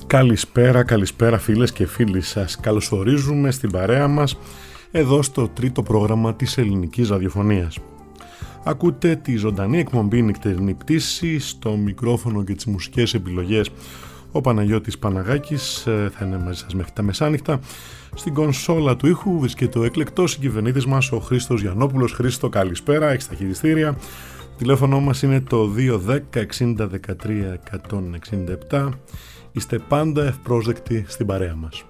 Καλησπέρα φίλες και φίλοι σας. Καλωσορίζουμε στην παρέα μας εδώ στο τρίτο πρόγραμμα της ελληνικής ραδιοφωνίας. Ακούτε τη ζωντανή εκπομπή Νυχτερινή Πτήση, στο μικρόφωνο και τις μουσικές επιλογές ο Παναγιώτης Παναγάκης θα είναι μαζί σας μέχρι τα μεσάνυχτα. Στην κονσόλα του ήχου βρίσκεται ο εκλεκτός συγκυβερνήτης μας ο Χρήστος Γιαννόπουλος. Χρήστο, καλησπέρα, έχεις τα χειριστήρια. Το τηλέφωνο μας είναι το 210 60 13 167. Είστε πάντα ευπρόσδεκτοι στην παρέα μας.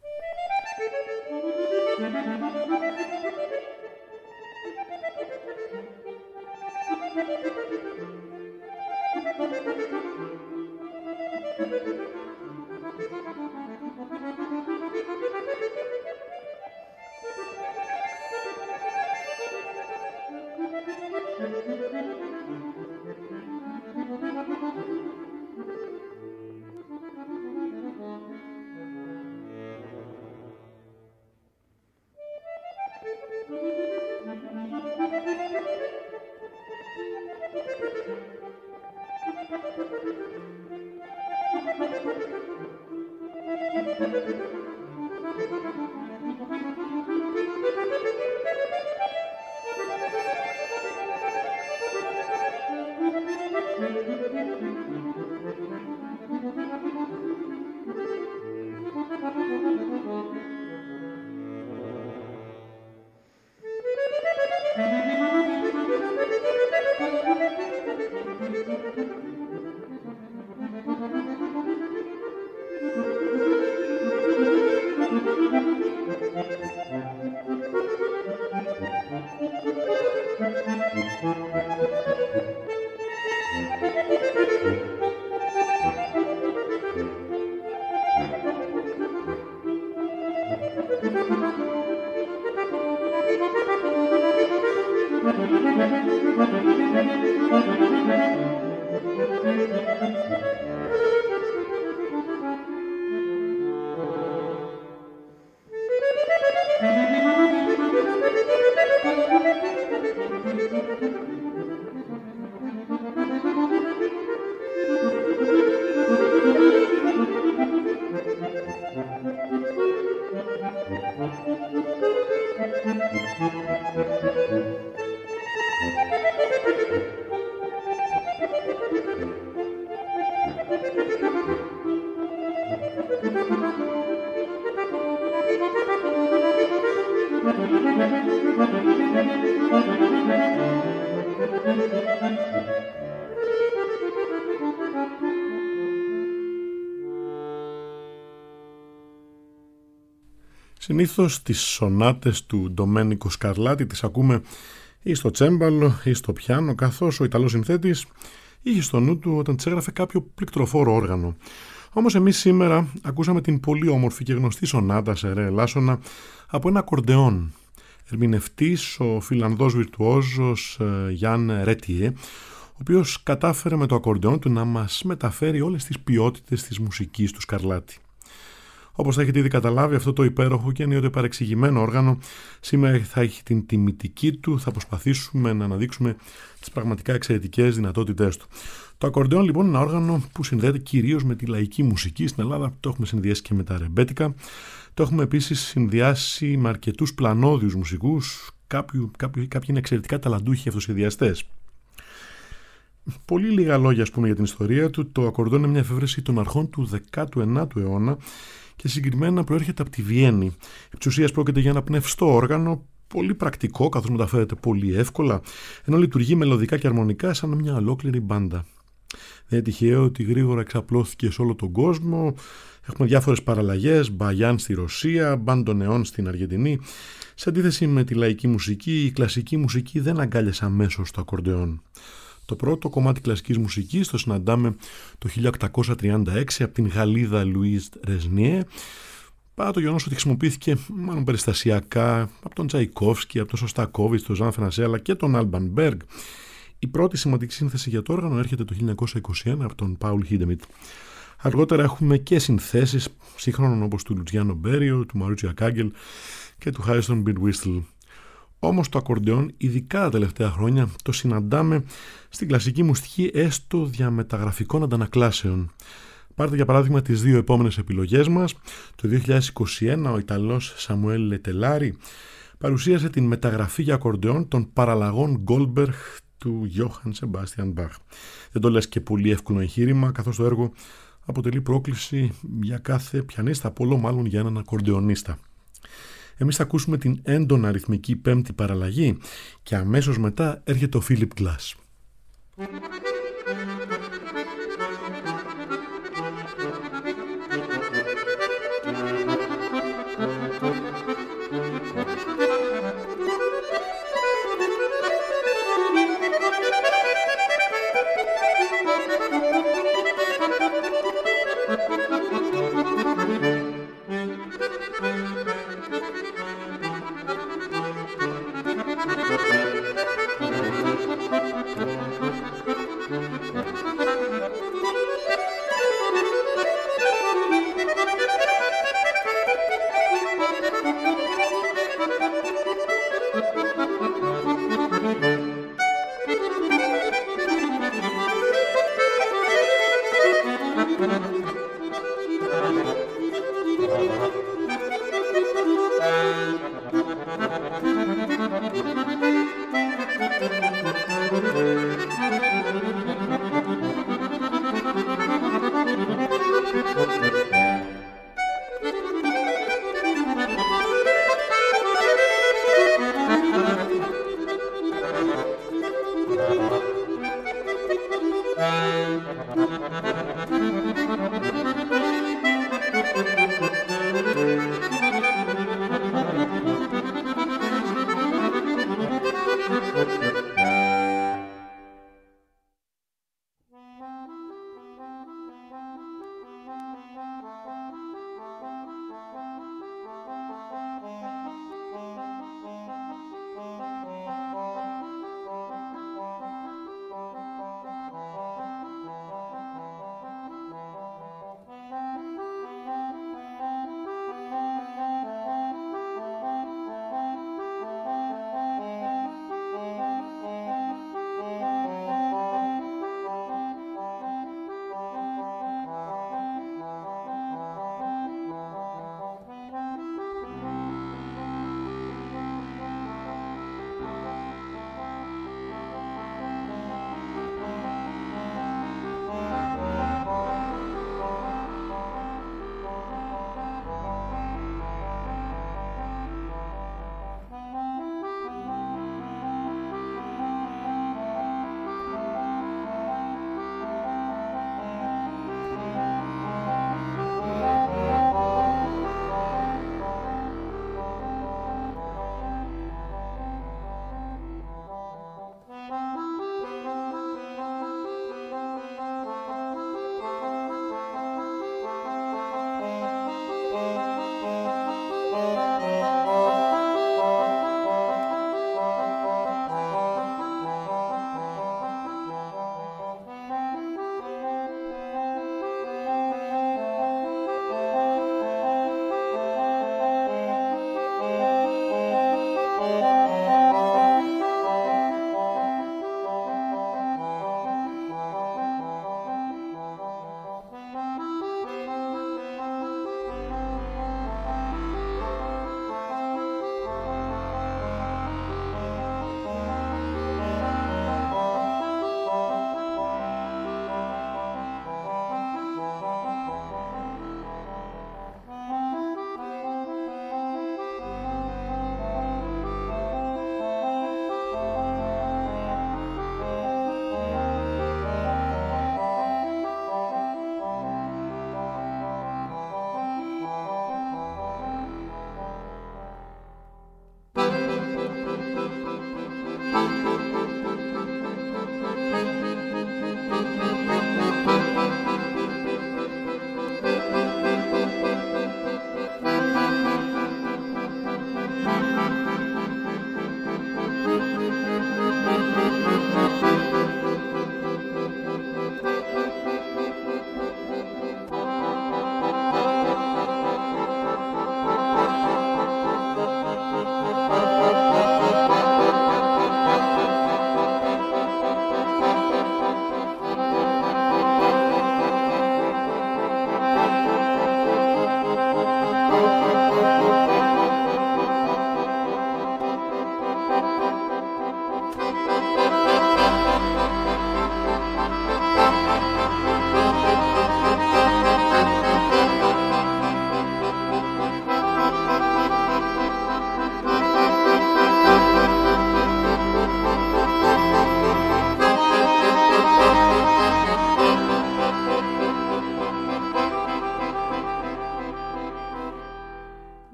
Συνήθως τις σονάτες του Ντομένικο Σκαρλάτι τις ακούμε ή στο τσέμπαλο ή στο πιάνο, καθώς ο Ιταλός συνθέτης είχε στο νου του όταν τις έγραφε κάποιο πληκτροφόρο όργανο. Όμως εμείς σήμερα ακούσαμε την πολύ όμορφη και γνωστή σονάτα σε ρε ελάσσονα από ένα ακορντεόν. Ερμηνευτής ο Φιλανδός βιρτουόζος Γιάν Ρέτιε, ο οποίος κατάφερε με το ακορντεόν του να μας μεταφέρει όλες τις ποιότητες της μουσικής του Σκαρλάτι. Όπως θα έχετε ήδη καταλάβει, αυτό το υπέροχο και ενίοτε παρεξηγημένο όργανο σήμερα θα έχει την τιμητική του, θα προσπαθήσουμε να αναδείξουμε τις πραγματικά εξαιρετικές δυνατότητές του. Το ακορντεόν λοιπόν είναι ένα όργανο που συνδέεται κυρίως με τη λαϊκή μουσική. Στην Ελλάδα το έχουμε συνδυάσει και με τα ρεμπέτικα. Το έχουμε επίσης συνδυάσει με αρκετούς πλανόδιους μουσικούς. Κάποιοι είναι εξαιρετικά ταλαντούχοι αυτοσχεδιαστές. Πολύ λίγα λόγια ας πούμε για την ιστορία του. Το ακορντεόν είναι μια εφεύρεση των αρχών του 19ου αιώνα και συγκεκριμένα προέρχεται από τη Βιέννη. Επί της ουσίας πρόκειται για ένα πνευστό όργανο, πολύ πρακτικό καθώς μεταφέρεται πολύ εύκολα, ενώ λειτουργεί μελωδικά και αρμονικά σαν μια ολόκληρη μπάντα. Δεν είναι τυχαίο ότι γρήγορα εξαπλώθηκε σε όλο τον κόσμο. Έχουμε διάφορες παραλλαγές, μπαγιάν στη Ρωσία, μπαντονεόν στην Αργεντινή. Σε αντίθεση με τη λαϊκή μουσική, η κλασική μουσική δεν αγκάλιασε αμέσως το ακορντεόν. Το πρώτο κομμάτι κλασικής μουσικής το συναντάμε το 1836 από την Γαλλίδα Λουίζ Ρεζνιέ, παρά το γεγονός ότι χρησιμοποιήθηκε μάλλον περιστασιακά από τον Τσαϊκόφσκι, από τον Σωστακόβιτς, τον Ζαν Φρανσέ αλλά και τον Άλμπαν Μπέργκ. Η πρώτη σημαντική σύνθεση για το όργανο έρχεται το 1921 από τον Πάουλ Χίντεμιτ. Αργότερα έχουμε και συνθέσεις σύγχρονων όπως του Λουτζιάνο Μπέριο, του Μαουρίτσιο Ακάγγελ και του Χάριστον Μπιντουίστλ. Όμως το ακορντεόν, ειδικά τα τελευταία χρόνια, το συναντάμε στην κλασική μουσική έστω διαμεταγραφικών αντανακλάσεων. Πάρτε για παράδειγμα τις δύο επόμενες επιλογές μας. Το 2021 ο Ιταλός Σαμουέλ Λετελάρη παρουσίασε την μεταγραφή για ακορντεόν των παραλλαγών Goldberg του Johann Sebastian Bach. Δεν το λες και πολύ εύκολο εγχείρημα, καθώς το έργο αποτελεί πρόκληση για κάθε πιανίστα, πολλό μάλλον για έναν ακορντεονίστα. Εμείς θα ακούσουμε την έντονα ρυθμική πέμπτη παραλλαγή και αμέσως μετά έρχεται ο Philip Glass.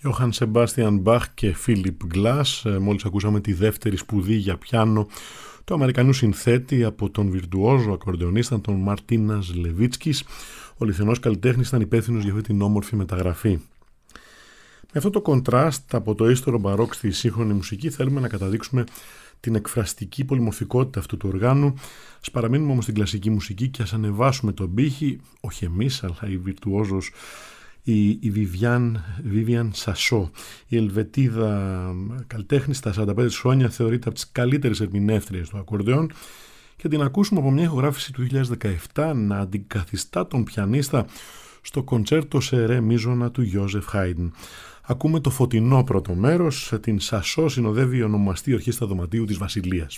Johann Sebastian Bach και Philip Glass. Μόλις ακούσαμε τη δεύτερη σπουδή για πιάνο του Αμερικανού συνθέτη από τον βιρτουόζο ακορντεονίστα τον Μαρτίνας Λεβίτσκης. Ο Λιθουανός καλλιτέχνης ήταν υπεύθυνος για αυτή την όμορφη μεταγραφή. Με αυτό το κοντράστ από το ύστερο μπαρόκ στη σύγχρονη μουσική θέλουμε να καταδείξουμε την εκφραστική πολυμορφικότητα αυτού του οργάνου. Ας παραμείνουμε όμως στην κλασική μουσική και ας ανεβάσουμε τον πύχη, όχι εμείς αλλά η βιρτουόζος, η Vivian Sasso. Η Ελβετίδα καλλιτέχνη στα 45 χρόνια θεωρείται από τις καλύτερες ερμηνεύτριες του ακορντεόν και την ακούσουμε από μια ηχογράφηση του 2017 να αντικαθιστά τον πιανίστα στο κοντσέρτο σε ρε μίζωνα του Γιώζεφ Χάιντν. Ακούμε το φωτεινό πρώτο μέρος, την Sasso συνοδεύει η ονομαστή ορχήστρα δωματίου της Βασιλείας.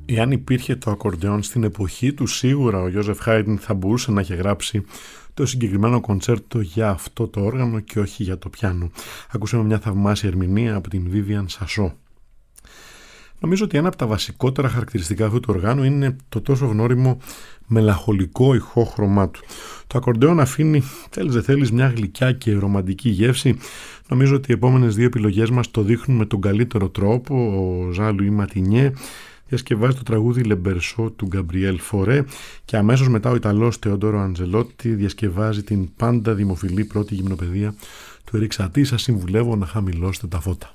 Εάν υπήρχε το ακορντεόν στην εποχή του, σίγουρα ο Γιώζεφ Χάιντν θα μπορούσε να έχει γράψει το συγκεκριμένο κοντσέρτο για αυτό το όργανο και όχι για το πιάνο. Ακούσαμε μια θαυμάσια ερμηνεία από την Vivian Sasso. Νομίζω ότι ένα από τα βασικότερα χαρακτηριστικά αυτού του οργάνου είναι το τόσο γνώριμο μελαγχολικό ηχόχρωμά του. Το ακορντεόν αφήνει, θέλεις δεν θέλεις, μια γλυκιά και ρομαντική γεύση. Νομίζω ότι οι επόμενες δύο επιλογές μας το δείχνουν με τον καλύτερο τρόπο. Ο Ζαν Λουί Ματινιέ διασκευάζει το τραγούδι «Λεμπερσό» του Γκαμπριέλ Φορέ και αμέσως μετά ο Ιταλός Τεόντορο Αντζελότη διασκευάζει την πάντα δημοφιλή πρώτη γυμνοπαιδεία του Ερικ Σατή. Σας συμβουλεύω να χαμηλώσετε τα φώτα.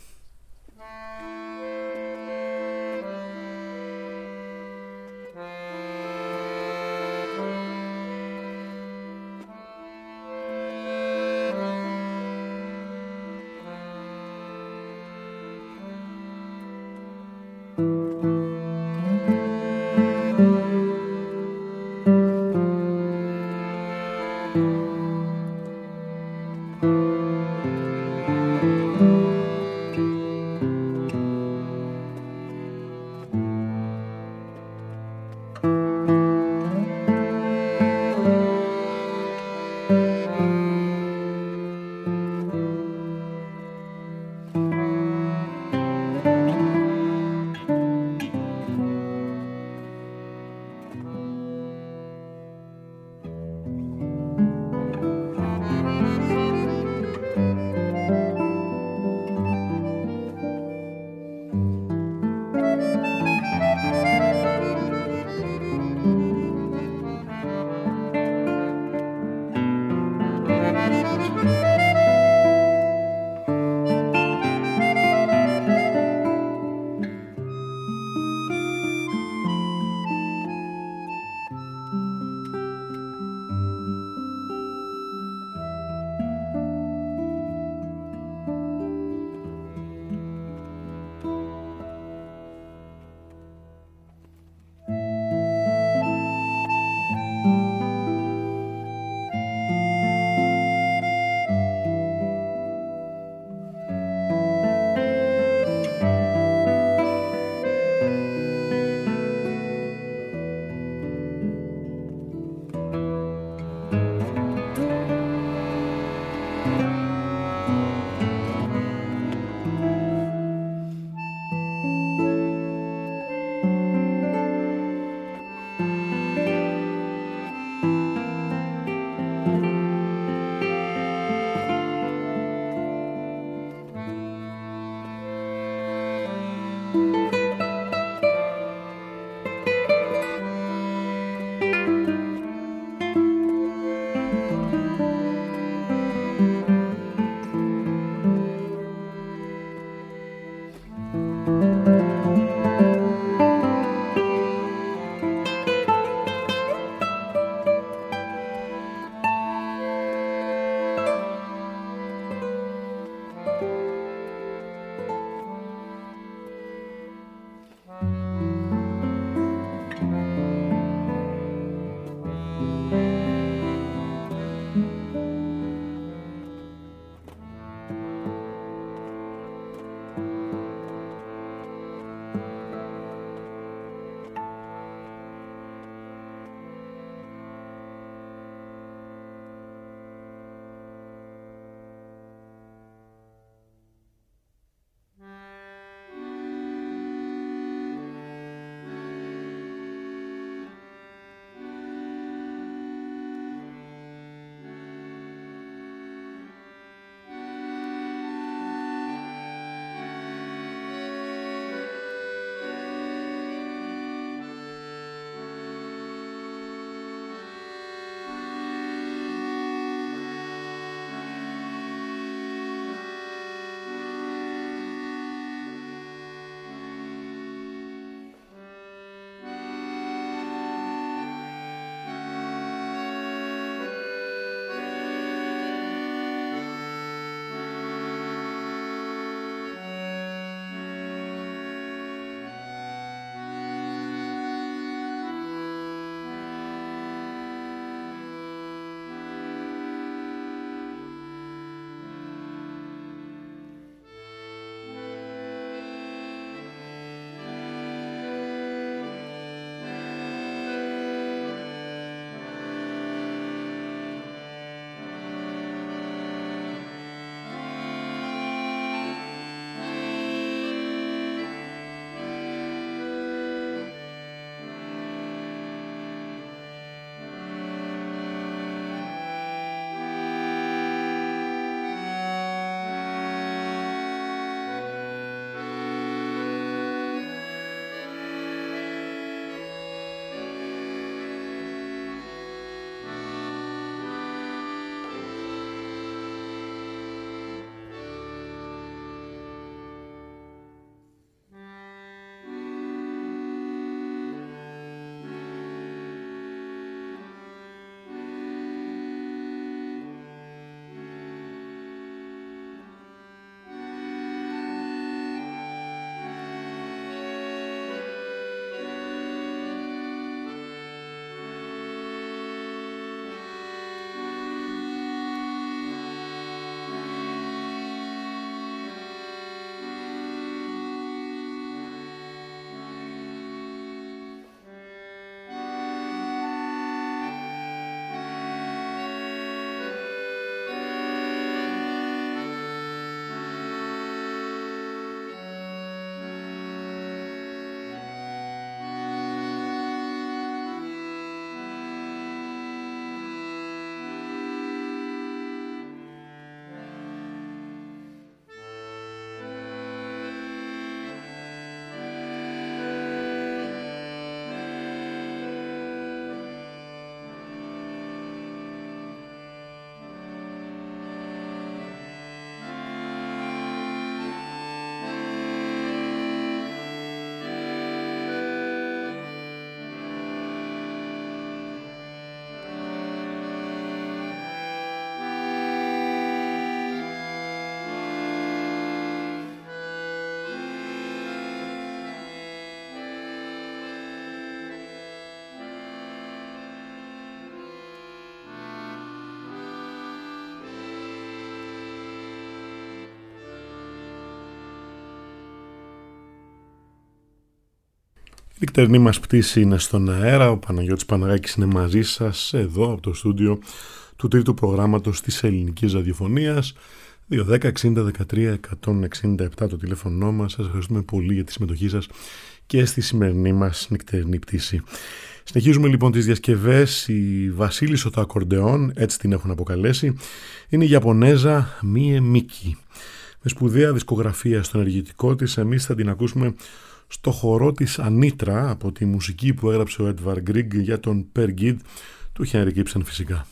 Νυχτερινή μας πτήση είναι στον αέρα. Ο Παναγιώτης Παναγάκης είναι μαζί σας εδώ από το στούντιο του τρίτου προγράμματος της ελληνικής ραδιοφωνίας. 210-60-13-167 το τηλέφωνο μας. Σας ευχαριστούμε πολύ για τη συμμετοχή σας και στη σημερινή μας νυχτερινή πτήση. Συνεχίζουμε λοιπόν τις διασκευές. Η Βασίλισσο το ακορντεόν, έτσι την έχουν αποκαλέσει, είναι η Ιαπωνέζα Μίε Μίκη. Με σπουδαία δισκογραφία στο ενεργητικό της, εμείς θα την ακούσουμε στο χορό της Ανίτρα από τη μουσική που έγραψε ο Έντβαρ Γκρίγκ για τον Per Gid του Henrik Ibsen φυσικά.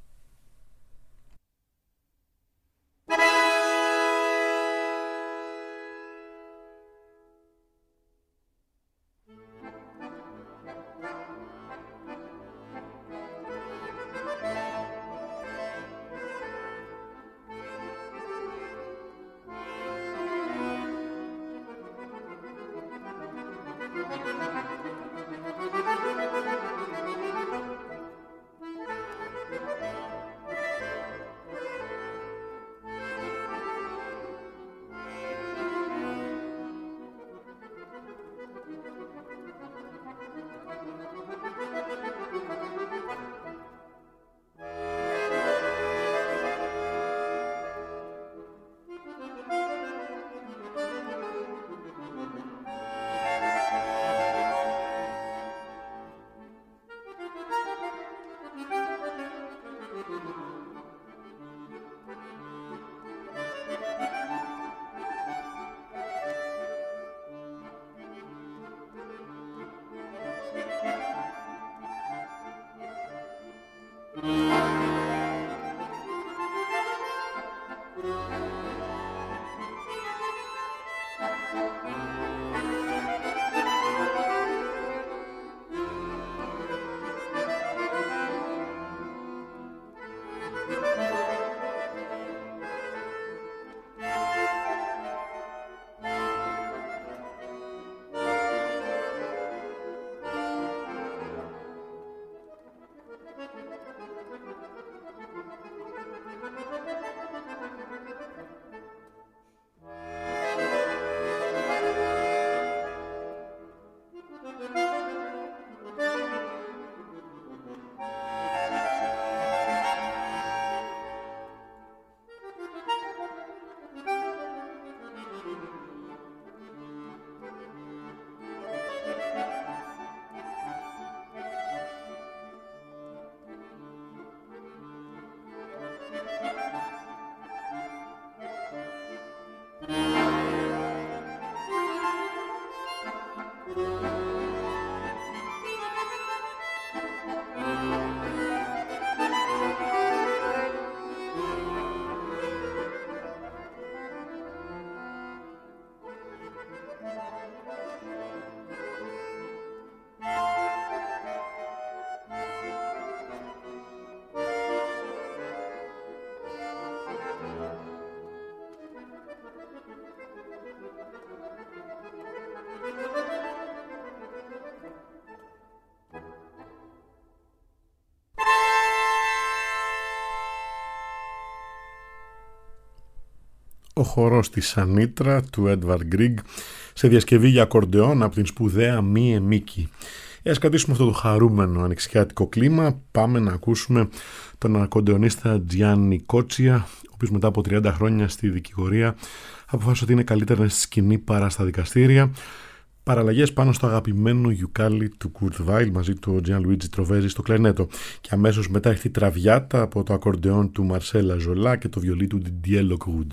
Ο χορός της Ανίτρα του Έντβαρ Γκρίγκ σε διασκευή για ακορντεόν από την σπουδαία Μίε Μίκη. Ας κρατήσουμε αυτό το χαρούμενο ανοιξιάτικο κλίμα. Πάμε να ακούσουμε τον ακορντεονίστα Τζιάννη Κότσια, ο οποίος μετά από 30 χρόνια στη δικηγορία αποφάσισε ότι είναι καλύτερα να στη σκηνή παρά στα δικαστήρια. Παραλλαγές πάνω στο αγαπημένο γιουκάλι του Κουρτ Βάιλ μαζί του Τζιάν Λουίτζι Τροβέζι στο κλαρνέτο. Και αμέσως μετά έχει τη τραβιάτα από το ακορντεόν του Μαρσέλα Ζολά και το βιολί του Didier Lockwood.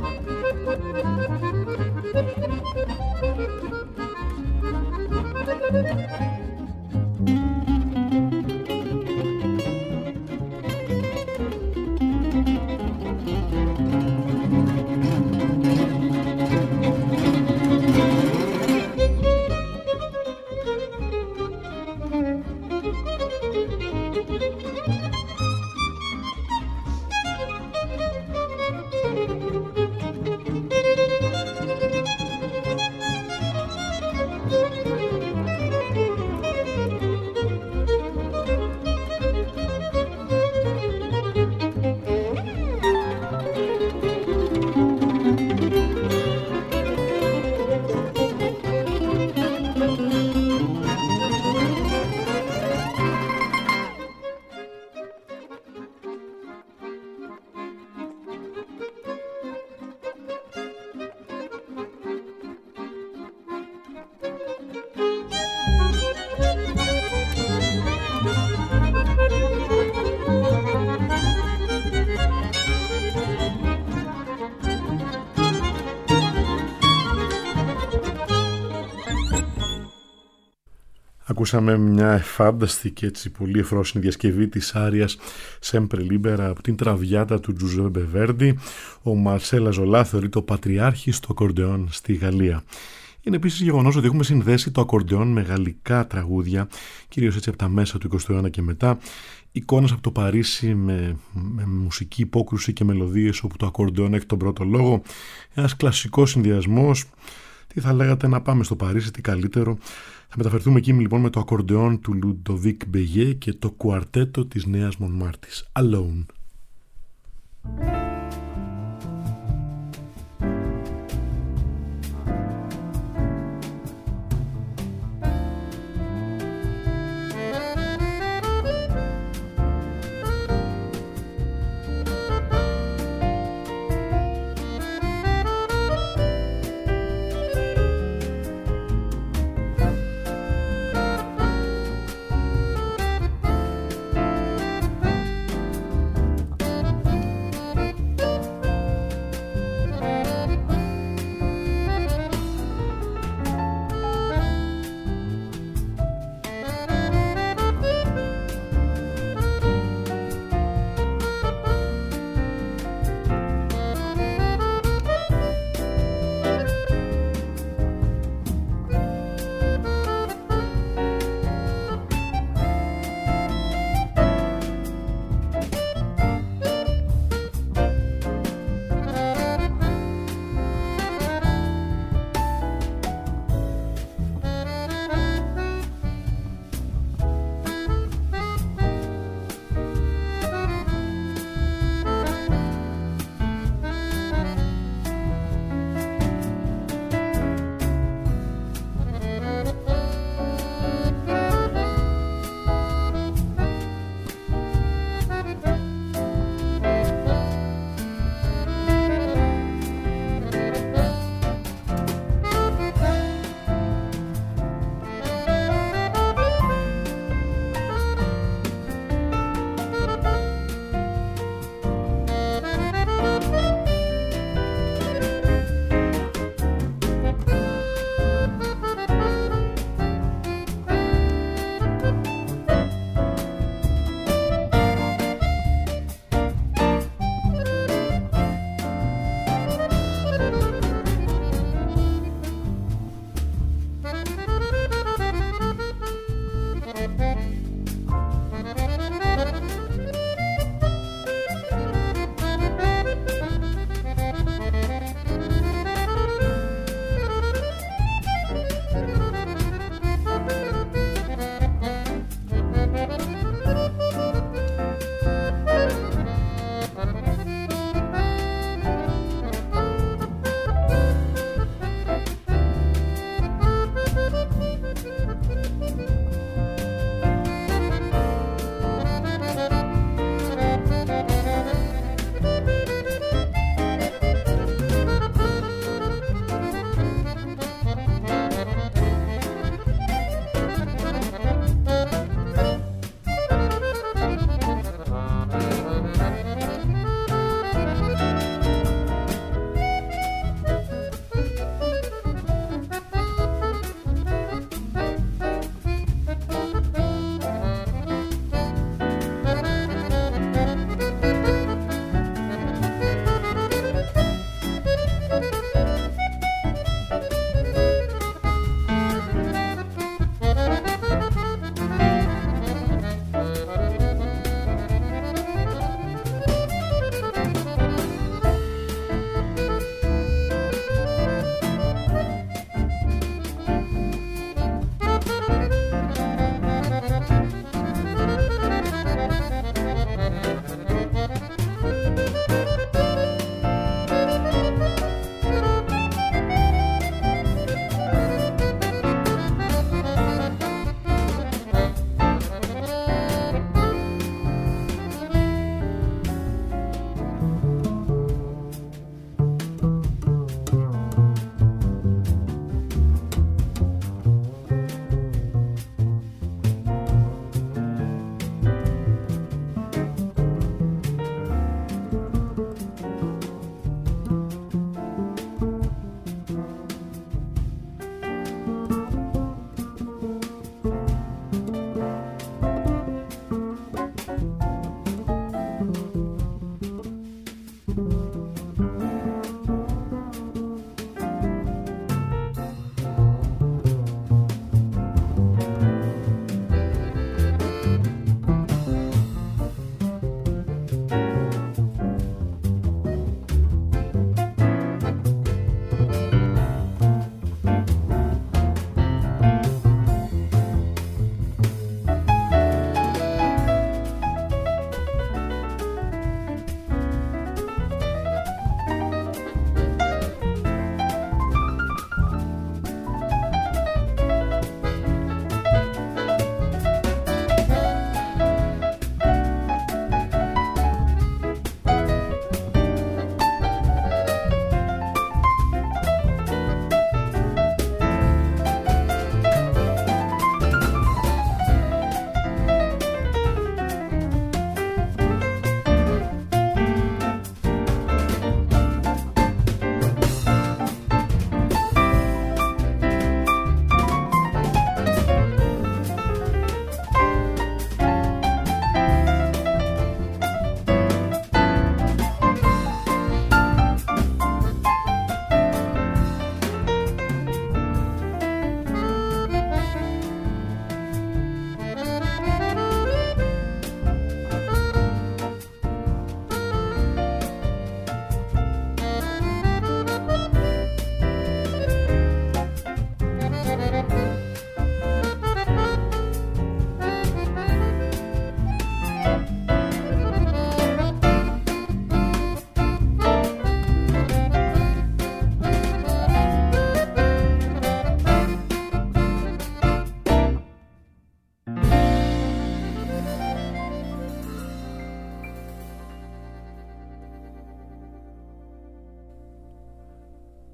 Ακούσαμε μια εφάνταστη και έτσι πολύ εφρόσινη διασκευή της άριας Sempre Libera από την Τραβιάτα του Τζουζέπε Βέρντι. Ο Μαρσέλ Αζολά θεωρεί το πατριάρχη στο ακορντεόν στη Γαλλία. Είναι επίσης γεγονός ότι έχουμε συνδέσει το ακορντεόν με γαλλικά τραγούδια, κυρίως έτσι από τα μέσα του 20ου αιώνα και μετά. Εικόνες από το Παρίσι με μουσική υπόκρουση και μελωδίες όπου το ακορντεόν έχει τον πρώτο λόγο. Ένας κλασικός συνδυασμός. Τι θα λέγατε να πάμε στο Παρίσι, τι καλύτερο. Θα μεταφερθούμε εκεί λοιπόν με το ακορντεόν του Λουντοβίκ Μπεγιέ και το κουαρτέτο της Νέας Μονμάρτης. Alone.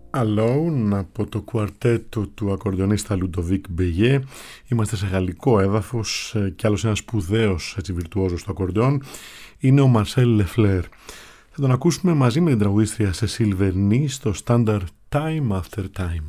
Alone από το κουαρτέτο του ακορντεονίστα Λουντοβίκ Μπεγιέ. Είμαστε σε γαλλικό έδαφος και άλλος ένας σπουδαίος βιρτουόζος του ακορντεόν είναι ο Μαρσέλ Λεφλέρ. Θα τον ακούσουμε μαζί με την τραγουδίστρια Σεσίλ Βερνί στο στάνταρ Time After Time.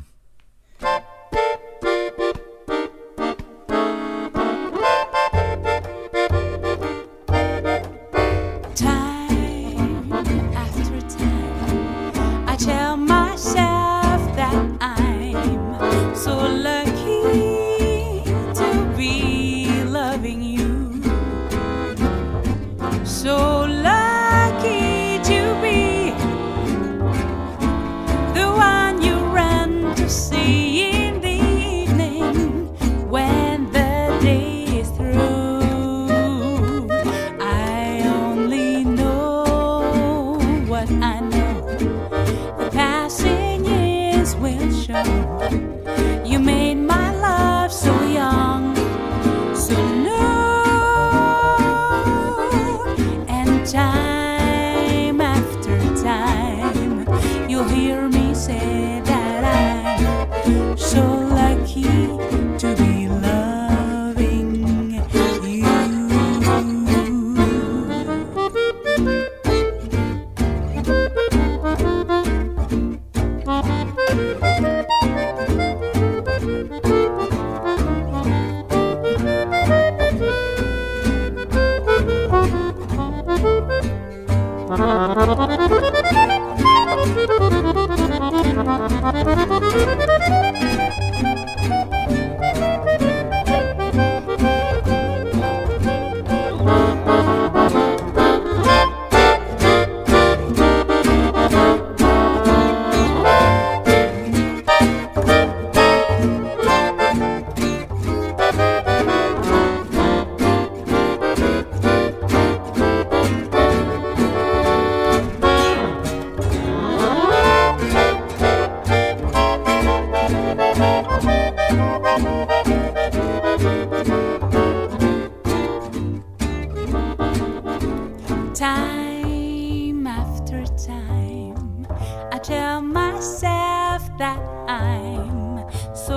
Time after time, I tell myself that I'm so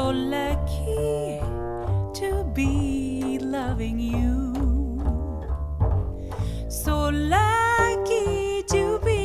lucky to be loving you. So lucky to be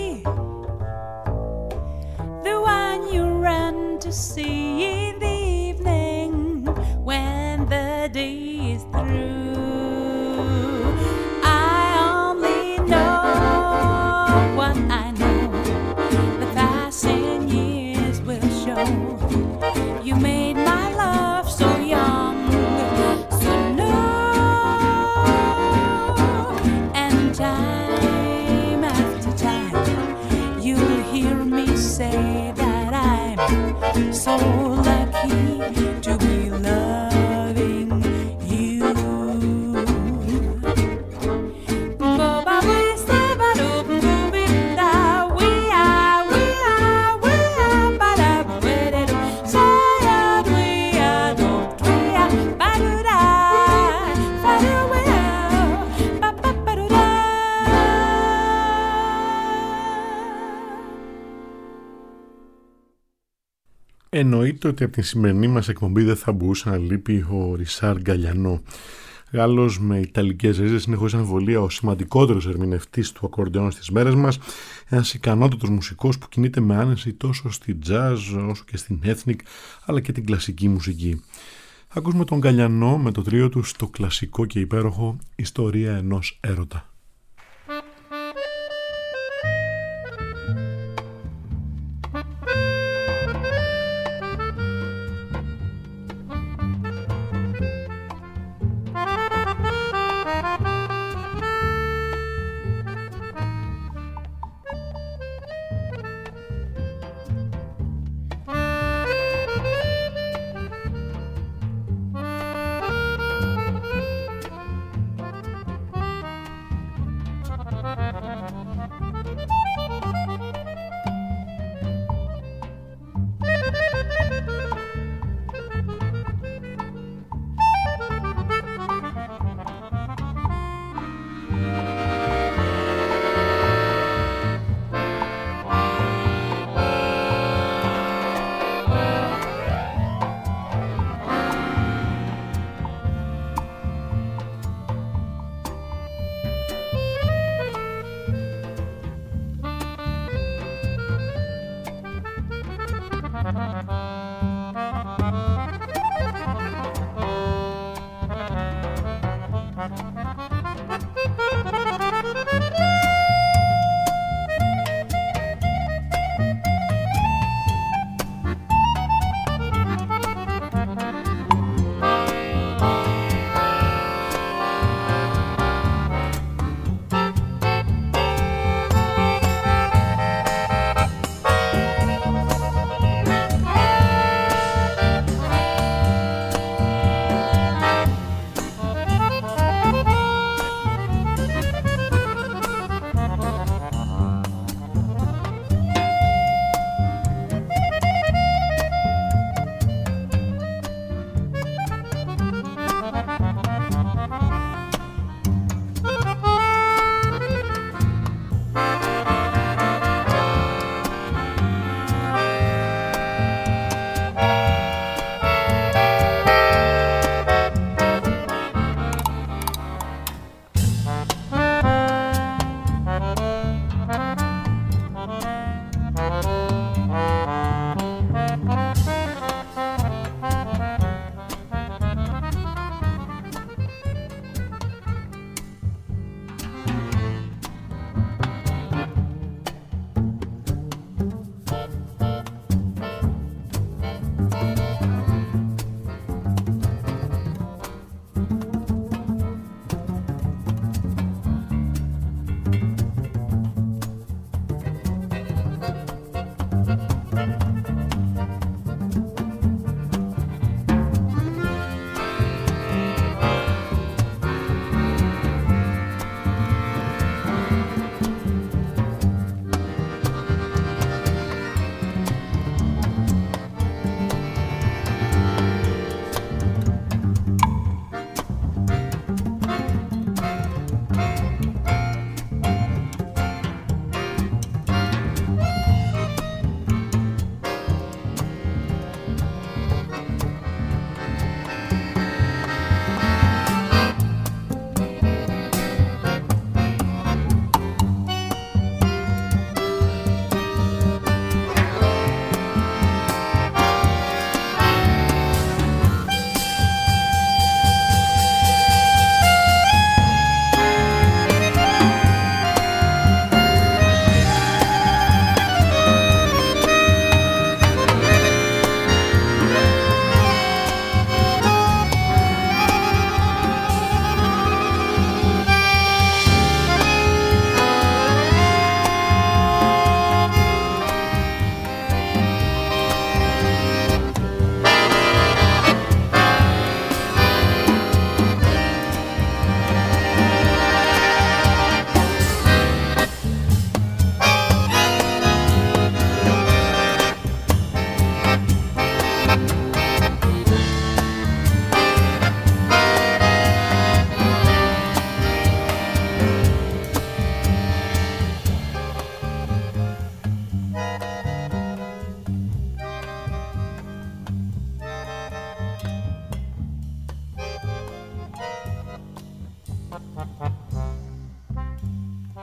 the one you run to see in the evening when the day is through. I only know what I know. The passing years will show. You made my love so young, so new, and time after time you'll hear me say that I'm so lucky to be loving you. Εννοείται ότι από την σημερινή μας εκπομπή δεν θα μπορούσε να λείπει ο Ρισάρ Γκαλιανό. Γάλλος με ιταλικές ρίζες, είναι χωρίς αμφιβολία ο σημαντικότερος ερμηνευτής του ακορντεόν στις μέρες μας. Ένας ικανότατος μουσικός που κινείται με άνεση τόσο στη jazz όσο και στην ethnic αλλά και την κλασική μουσική. Ακούσουμε τον Γκαλιανό με το τρίο του στο κλασικό και υπέροχο «Ιστορία ενός έρωτα».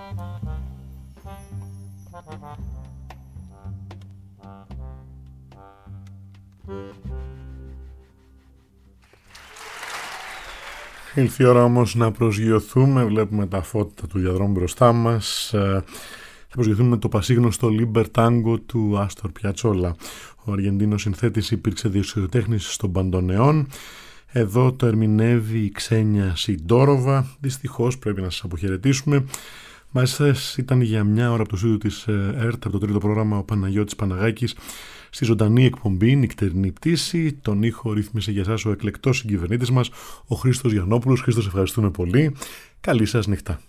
Ήρθε η ώρα όμως να προσγειωθούμε. Βλέπουμε τα φώτα του διαδρόμου μπροστά μας. Θα προσγειωθούμε με το πασίγνωστο Liber Tango του Άστορ Πιατσόλα. Ο Αργεντίνος συνθέτης υπήρξε δεξιοτέχνης στον Παντονεόν. Εδώ το ερμηνεύει η Ξένια Σιντόροβα. Δυστυχώς πρέπει να σας αποχαιρετήσουμε. Μαζί σας ήταν για μια ώρα από το στούντιο της ΕΡΤ, από το τρίτο πρόγραμμα, ο Παναγιώτης Παναγάκης, στη ζωντανή εκπομπή Νυχτερινή Πτήση. Τον ήχο ρύθμισε για εσάς ο εκλεκτός συγκυβερνήτης μας, ο Χρήστος Γιαννόπουλος. Χρήστος, ευχαριστούμε πολύ. Καλή σας νύχτα.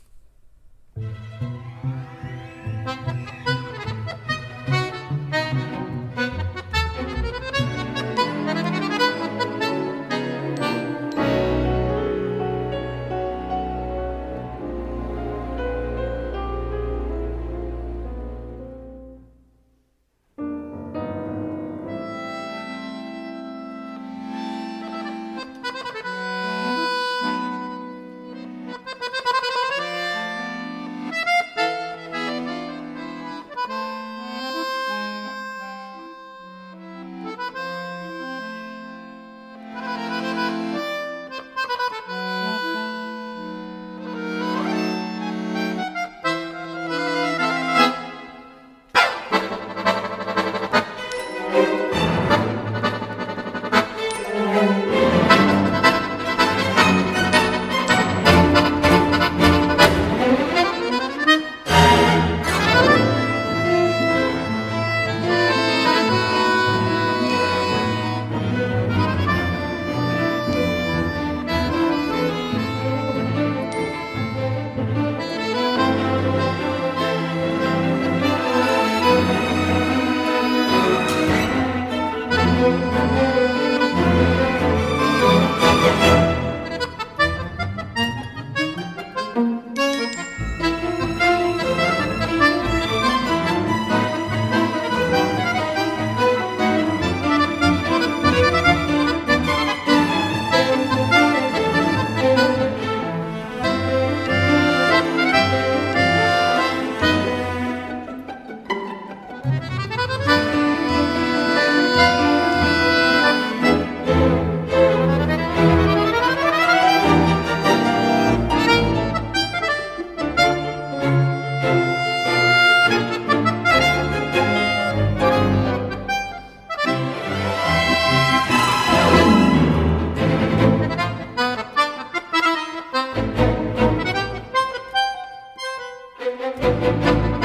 Thank you.